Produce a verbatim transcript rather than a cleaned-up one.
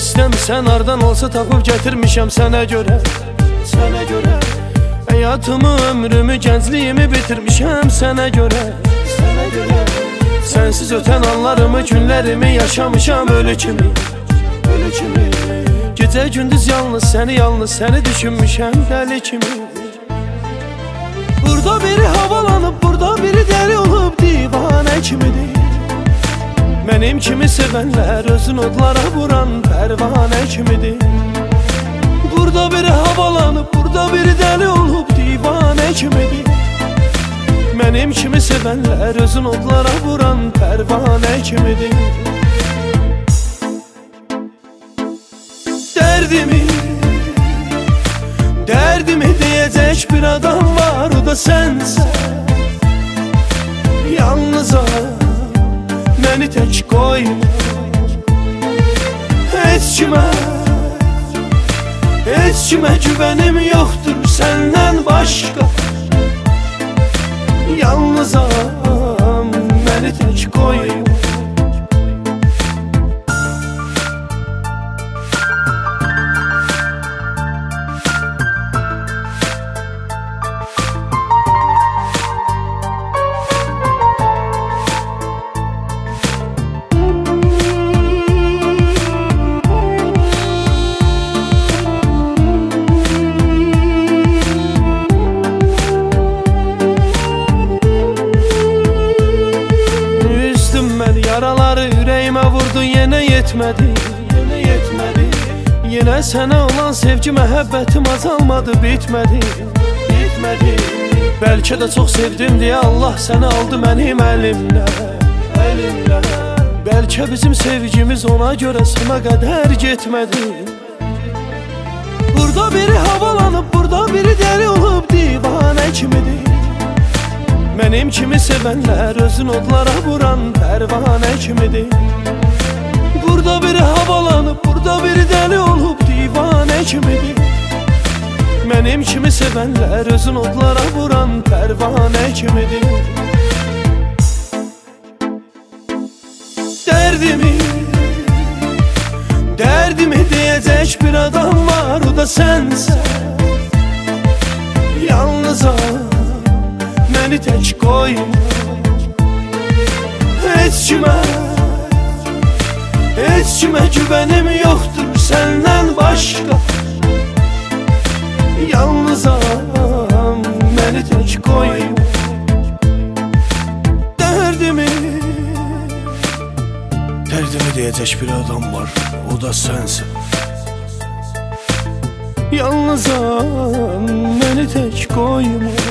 İstəmirsən hardan olsa tapıb gətirmişəm sənə görə, sənə görə. Həyatımı, ömrümü, gəncliyimi bitirmişəm sənə görə, sənə görə. Sənsiz ötən anlarımı, günlərimi yaşamışam ölü kimi, ölü kimi. Gecə gündüz yalnız səni, yalnız səni düşünmüşəm dəli kimi. Burada biri havalanıb, burada biri dəli olub divanə kimidir. Mənim kimi sevənlər özün odlara vuran pərvanə kimidir. Burada biri havalanıb, burada biri dəli olub divanə kimidir. Mənim kimi sevənlər özün odlara vuran pərvanə kimidir. Dərdimi, dərdimi deyəcək bir adam var, o da sənsən. Yalnızam, məni tək qoyma. Heç kimə, heç kimə güvənim yoxdur səndən başqa. Yalnızam, məni tək qoyma. Yaraları ürəyimə vurdu, yenə yetmədi, yenə yetmədi. Yenə sənə olan sevgi, məhəbbətim azalmadı, bitmədi, bitmədi. Bəlkə də çox sevdim deyə Allah səni aldı mənim əlimlə, əlimlə. Bəlkə bizim sevgimiz ona görə sona qədər getmədi. Burada biri havalanıb, burada biri dəli olub divanə kimidir. Mənim kimi sevənlər özün odlara vuran pərvanə kimidir. Burada biri havalanıb, burada biri dəli olub divanə kimidir. Mənim kimi sevənlər özün odlara vuran pərvanə kimidir. Dərdimi, dərdimi deyəcək bir adam var, o da sənsən. Yalnızam, məni tək qoyma. Heç kimə, heç kimə güvənim yoxdur səndən başqa. Yalnızam, məni tək qoyma. Dərdimi, dərdimi deyəcək bir adam var, o da sənsən. Yalnızam, məni tək qoyma.